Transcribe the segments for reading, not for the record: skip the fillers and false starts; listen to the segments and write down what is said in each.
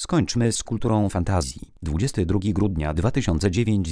Skończmy z kulturą fantazji. 22 grudnia 2009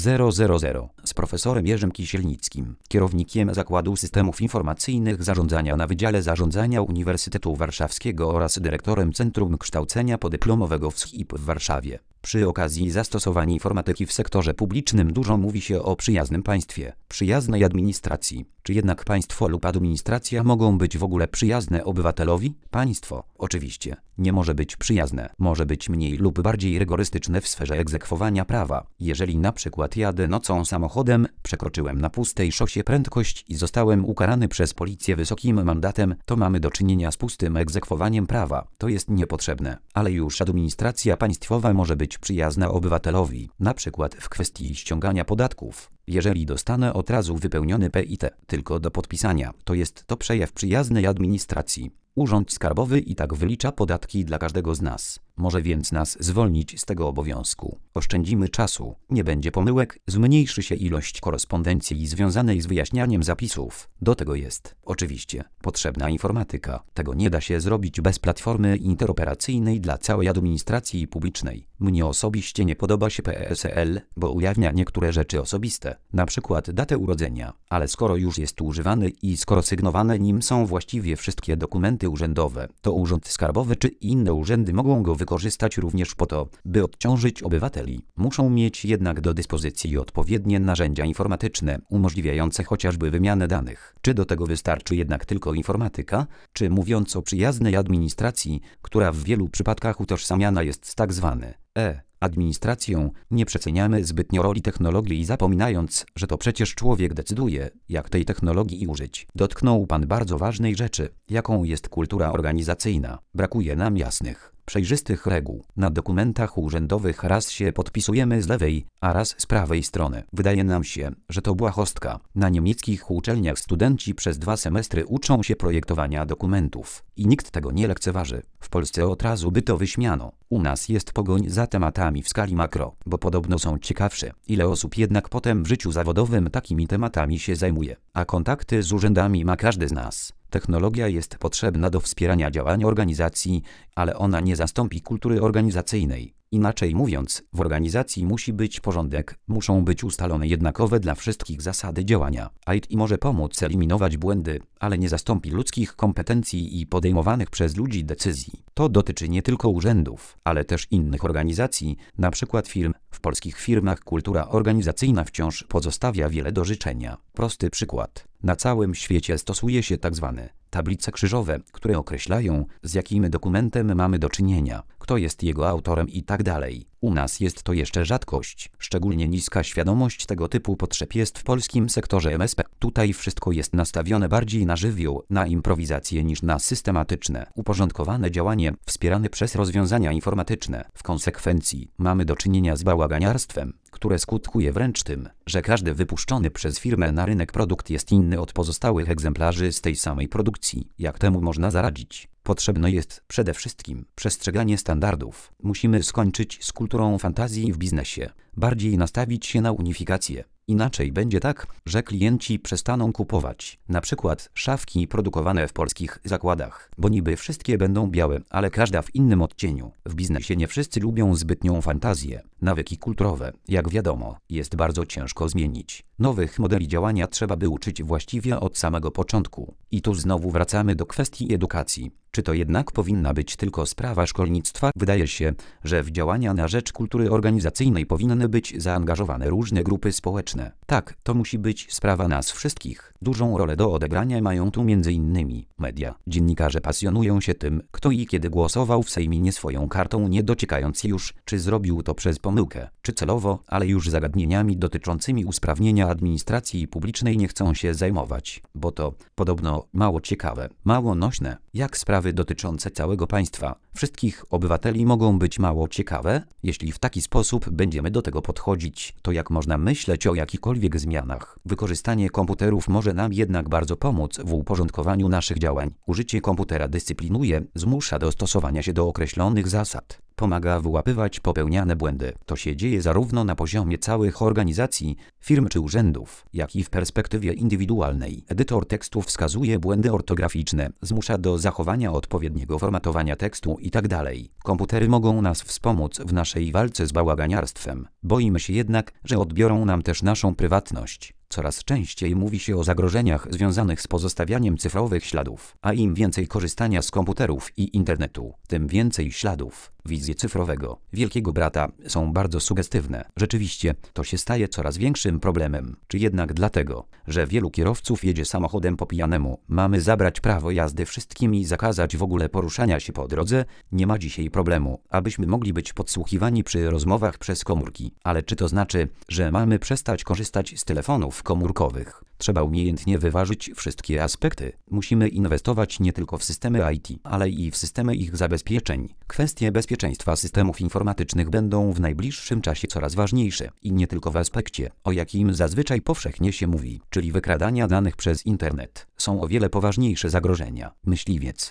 z profesorem Jerzym Kisielnickim, kierownikiem Zakładu Systemów Informacyjnych Zarządzania na Wydziale Zarządzania Uniwersytetu Warszawskiego oraz dyrektorem Centrum Kształcenia Podyplomowego w SHIP w Warszawie. Przy okazji zastosowania informatyki w sektorze publicznym dużo mówi się o przyjaznym państwie, przyjaznej administracji. Czy jednak państwo lub administracja mogą być w ogóle przyjazne obywatelowi? Państwo, oczywiście, nie może być przyjazne. Może być mniej lub bardziej rygorystyczne w sferze egzekwowania prawa. Jeżeli na przykład jadę nocą samochodem, przekroczyłem na pustej szosie prędkość i zostałem ukarany przez policję wysokim mandatem, to mamy do czynienia z pustym egzekwowaniem prawa. To jest niepotrzebne. Ale już administracja państwowa może być przyjazna obywatelowi, na przykład w kwestii ściągania podatków. Jeżeli dostanę od razu wypełniony PIT tylko do podpisania, to jest to przejaw przyjaznej administracji. Urząd Skarbowy i tak wylicza podatki dla każdego z nas. Może więc nas zwolnić z tego obowiązku. Oszczędzimy czasu, nie będzie pomyłek, zmniejszy się ilość korespondencji związanej z wyjaśnianiem zapisów. Do tego jest, oczywiście, potrzebna informatyka. Tego nie da się zrobić bez platformy interoperacyjnej dla całej administracji publicznej. Mnie osobiście nie podoba się PESEL, bo ujawnia niektóre rzeczy osobiste, na przykład datę urodzenia. Ale skoro już jest używany i skoro sygnowane nim są właściwie wszystkie dokumenty urzędowe, to Urząd Skarbowy czy inne urzędy mogą go wykorzystać również po to, by odciążyć obywateli. Muszą mieć jednak do dyspozycji odpowiednie narzędzia informatyczne, umożliwiające chociażby wymianę danych. Czy do tego wystarczy jednak tylko informatyka? Czy mówiąc o przyjaznej administracji, która w wielu przypadkach utożsamiana jest z tak zwany administracją, nie przeceniamy zbytnio roli technologii, zapominając, że to przecież człowiek decyduje, jak tej technologii użyć. Dotknął Pan bardzo ważnej rzeczy, jaką jest kultura organizacyjna. Brakuje nam jasnych, przejrzystych reguł. Na dokumentach urzędowych raz się podpisujemy z lewej, a raz z prawej strony. Wydaje nam się, że to błahostka. Na niemieckich uczelniach studenci przez 2 semestry uczą się projektowania dokumentów i nikt tego nie lekceważy. W Polsce od razu by to wyśmiano. U nas jest pogoń za tematami w skali makro, bo podobno są ciekawsze. Ile osób jednak potem w życiu zawodowym takimi tematami się zajmuje? A kontakty z urzędami ma każdy z nas. Technologia jest potrzebna do wspierania działań organizacji, ale ona nie zastąpi kultury organizacyjnej. Inaczej mówiąc, w organizacji musi być porządek, muszą być ustalone jednakowe dla wszystkich zasady działania. IT może pomóc eliminować błędy, ale nie zastąpi ludzkich kompetencji i podejmowanych przez ludzi decyzji. To dotyczy nie tylko urzędów, ale też innych organizacji, np. firm. W polskich firmach kultura organizacyjna wciąż pozostawia wiele do życzenia. Prosty przykład. Na całym świecie stosuje się tzw. tablice krzyżowe, które określają, z jakim dokumentem mamy do czynienia, kto jest jego autorem i tak dalej. U nas jest to jeszcze rzadkość. Szczególnie niska świadomość tego typu potrzeb jest w polskim sektorze MSP. Tutaj wszystko jest nastawione bardziej na żywioł, na improwizację niż na systematyczne, uporządkowane działanie wspierane przez rozwiązania informatyczne. W konsekwencji mamy do czynienia z bałaganiarstwem, które skutkuje wręcz tym, że każdy wypuszczony przez firmę na rynek produkt jest inny od pozostałych egzemplarzy z tej samej produkcji. Jak temu można zaradzić? Potrzebne jest przede wszystkim przestrzeganie standardów. Musimy skończyć z kulturą fantazji w biznesie. Bardziej nastawić się na unifikację. Inaczej będzie tak, że klienci przestaną kupować na przykład szafki produkowane w polskich zakładach, bo niby wszystkie będą białe, ale każda w innym odcieniu. W biznesie nie wszyscy lubią zbytnią fantazję. Nawyki kulturowe, jak wiadomo, jest bardzo ciężko zmienić. Nowych modeli działania trzeba by uczyć właściwie od samego początku. I tu znowu wracamy do kwestii edukacji. Czy to jednak powinna być tylko sprawa szkolnictwa? Wydaje się, że w działania na rzecz kultury organizacyjnej powinny być zaangażowane różne grupy społeczne. Tak, to musi być sprawa nas wszystkich. Dużą rolę do odegrania mają tu m.in. media. Dziennikarze pasjonują się tym, kto i kiedy głosował w Sejmie swoją kartą, nie dociekając już, czy zrobił to przez pomyłkę, czy celowo, ale już zagadnieniami dotyczącymi usprawnienia administracji publicznej nie chcą się zajmować, bo to podobno mało ciekawe, mało nośne. Jak sprawy dotyczące całego państwa, wszystkich obywateli mogą być mało ciekawe? Jeśli w taki sposób będziemy do tego podchodzić, to jak można myśleć o jakichkolwiek zmianach? Wykorzystanie komputerów może nam jednak bardzo pomóc w uporządkowaniu naszych działań. Użycie komputera dyscyplinuje, zmusza do stosowania się do określonych zasad. Pomaga wyłapywać popełniane błędy. To się dzieje zarówno na poziomie całych organizacji, firm czy urzędów, jak i w perspektywie indywidualnej. Edytor tekstu wskazuje błędy ortograficzne, zmusza do zachowania odpowiedniego formatowania tekstu itd. Komputery mogą nas wspomóc w naszej walce z bałaganiarstwem. Boimy się jednak, że odbiorą nam też naszą prywatność. Coraz częściej mówi się o zagrożeniach związanych z pozostawianiem cyfrowych śladów, a im więcej korzystania z komputerów i internetu, tym więcej śladów. Wizje cyfrowego Wielkiego Brata są bardzo sugestywne. Rzeczywiście, to się staje coraz większym problemem. Czy jednak dlatego, że wielu kierowców jedzie samochodem po pijanemu, mamy zabrać prawo jazdy wszystkim i zakazać w ogóle poruszania się po drodze? Nie ma dzisiaj problemu, abyśmy mogli być podsłuchiwani przy rozmowach przez komórki. Ale czy to znaczy, że mamy przestać korzystać z telefonów komórkowych? Trzeba umiejętnie wyważyć wszystkie aspekty. Musimy inwestować nie tylko w systemy IT, ale i w systemy ich zabezpieczeń. Kwestie bezpieczeństwa systemów informatycznych będą w najbliższym czasie coraz ważniejsze i nie tylko w aspekcie, o jakim zazwyczaj powszechnie się mówi, czyli wykradania danych przez internet. Są o wiele poważniejsze zagrożenia. Myśliwiec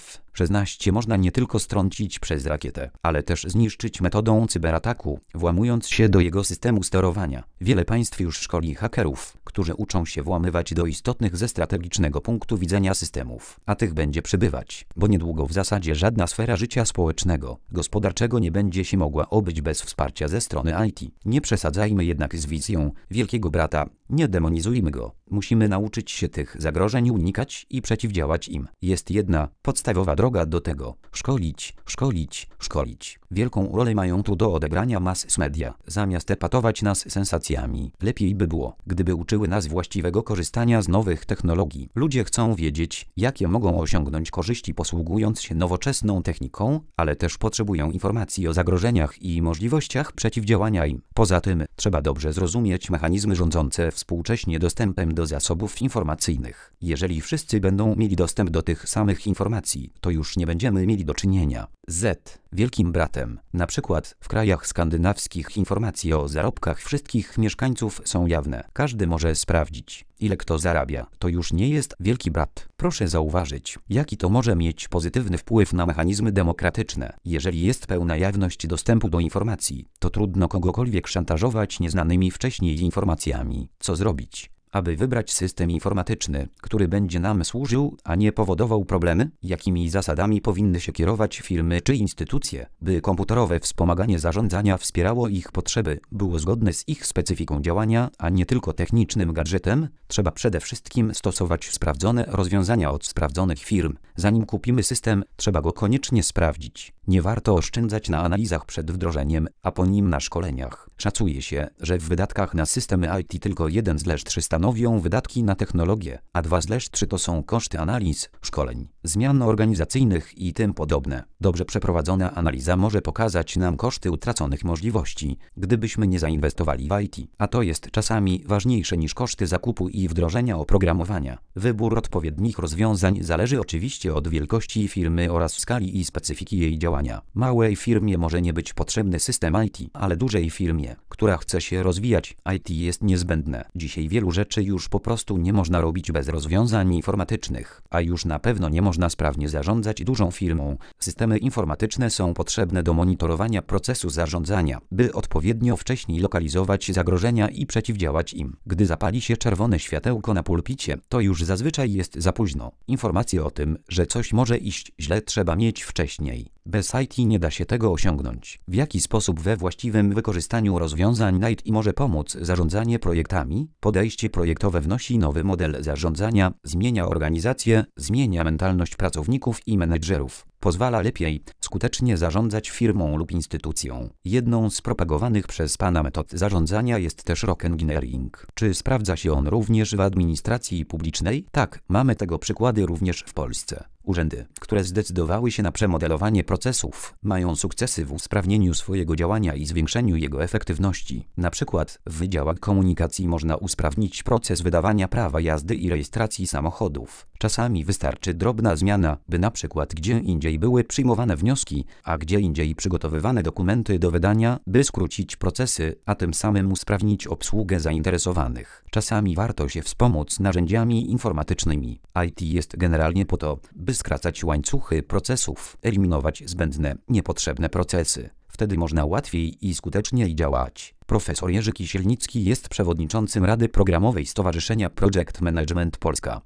F-16 można nie tylko strącić przez rakietę, ale też zniszczyć metodą cyberataku, włamując się do jego systemu sterowania. Wiele państw już szkoli hakerów, którzy uczą się włamywać do istotnych ze strategicznego punktu widzenia systemów, a tych będzie przybywać, bo niedługo w zasadzie żadna sfera życia społecznego, gospodarczego nie będzie się mogła obyć bez wsparcia ze strony IT. Nie przesadzajmy jednak z wizją Wielkiego Brata, nie demonizujmy go. Musimy nauczyć się tych zagrożeń unikać i przeciwdziałać im. Jest jedna podstawowa droga do tego. Szkolić, szkolić, szkolić. Wielką rolę mają tu do odegrania mass media. Zamiast epatować nas sensacjami, lepiej by było, gdyby uczyły nas właściwego korzystania z nowych technologii. Ludzie chcą wiedzieć, jakie mogą osiągnąć korzyści posługując się nowoczesną techniką, ale też potrzebują informacji o zagrożeniach i możliwościach przeciwdziałania im. Poza tym, trzeba dobrze zrozumieć mechanizmy rządzące współcześnie dostępem do zasobów informacyjnych. Jeżeli wszyscy będą mieli dostęp do tych samych informacji, to już nie będziemy mieli do czynienia z Wielkim Bratem. Na przykład w krajach skandynawskich informacje o zarobkach wszystkich mieszkańców są jawne. Każdy może sprawdzić, ile kto zarabia. To już nie jest Wielki Brat. Proszę zauważyć, jaki to może mieć pozytywny wpływ na mechanizmy demokratyczne. Jeżeli jest pełna jawność dostępu do informacji, to trudno kogokolwiek szantażować nieznanymi wcześniej informacjami. Co zrobić, aby wybrać system informatyczny, który będzie nam służył, a nie powodował problemy? Jakimi zasadami powinny się kierować firmy czy instytucje, by komputerowe wspomaganie zarządzania wspierało ich potrzeby, było zgodne z ich specyfiką działania, a nie tylko technicznym gadżetem? Trzeba przede wszystkim stosować sprawdzone rozwiązania od sprawdzonych firm. Zanim kupimy system, trzeba go koniecznie sprawdzić. Nie warto oszczędzać na analizach przed wdrożeniem, a po nim na szkoleniach. Szacuje się, że w wydatkach na systemy IT tylko 1/3 stanowią wydatki na technologię, a 2/3 to są koszty analiz, szkoleń, zmian organizacyjnych i tym podobne. Dobrze przeprowadzona analiza może pokazać nam koszty utraconych możliwości, gdybyśmy nie zainwestowali w IT, a to jest czasami ważniejsze niż koszty zakupu i wdrożenia oprogramowania. Wybór odpowiednich rozwiązań zależy oczywiście od wielkości firmy oraz skali i specyfiki jej działania. Małej firmie może nie być potrzebny system IT, ale dużej firmie, która chce się rozwijać, IT jest niezbędne. Dzisiaj wielu rzeczy już po prostu nie można robić bez rozwiązań informatycznych, a już na pewno nie można sprawnie zarządzać dużą firmą. Systemy informatyczne są potrzebne do monitorowania procesu zarządzania, by odpowiednio wcześniej lokalizować zagrożenia i przeciwdziałać im. Gdy zapali się czerwone światełko na pulpicie, to już zazwyczaj jest za późno. Informacje o tym, że coś może iść źle, trzeba mieć wcześniej. Bez IT nie da się tego osiągnąć. W jaki sposób we właściwym wykorzystaniu rozwiązań IT może pomóc zarządzanie projektami? Podejście projektowe wnosi nowy model zarządzania, zmienia organizację, zmienia mentalność pracowników i menedżerów. Pozwala lepiej, skutecznie zarządzać firmą lub instytucją. Jedną z propagowanych przez pana metod zarządzania jest też rock engineering. Czy sprawdza się on również w administracji publicznej? Tak, mamy tego przykłady również w Polsce. Urzędy, które zdecydowały się na przemodelowanie procesów, mają sukcesy w usprawnieniu swojego działania i zwiększeniu jego efektywności. Na przykład w wydziałach komunikacji można usprawnić proces wydawania prawa jazdy i rejestracji samochodów. Czasami wystarczy drobna zmiana, by na przykład gdzie indziej były przyjmowane wnioski, a gdzie indziej przygotowywane dokumenty do wydania, by skrócić procesy, a tym samym usprawnić obsługę zainteresowanych. Czasami warto się wspomóc narzędziami informatycznymi. IT jest generalnie po to, by skracać łańcuchy procesów, eliminować zbędne, niepotrzebne procesy. Wtedy można łatwiej i skuteczniej działać. Profesor Jerzy Kisielnicki jest przewodniczącym Rady Programowej Stowarzyszenia Project Management Polska.